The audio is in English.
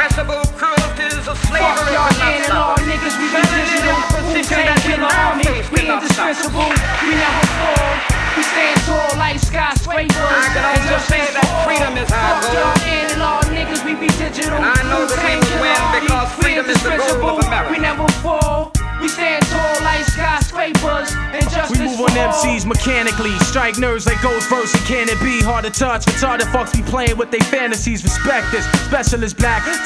irrepressible cruelties of slavery. Fuck y'all analog niggas, we be digital. Wu-Tang Killer Army, we indispensable. We never fall, we stand tall like skyscrapers. I can also say that freedom is our Fuck goal. y'all analog niggas, we be digital. And I know that we Wu-Tang will Killer win Army, because we freedom is the goal of indispensable. America. We never fall, we stand tall like skyscrapers. And justice We move on for all. MCs mechanically, strike nerves like Ghost verse and can it be hard to touch? Retarded fucks be playing with their fantasies, respect this. Specialist black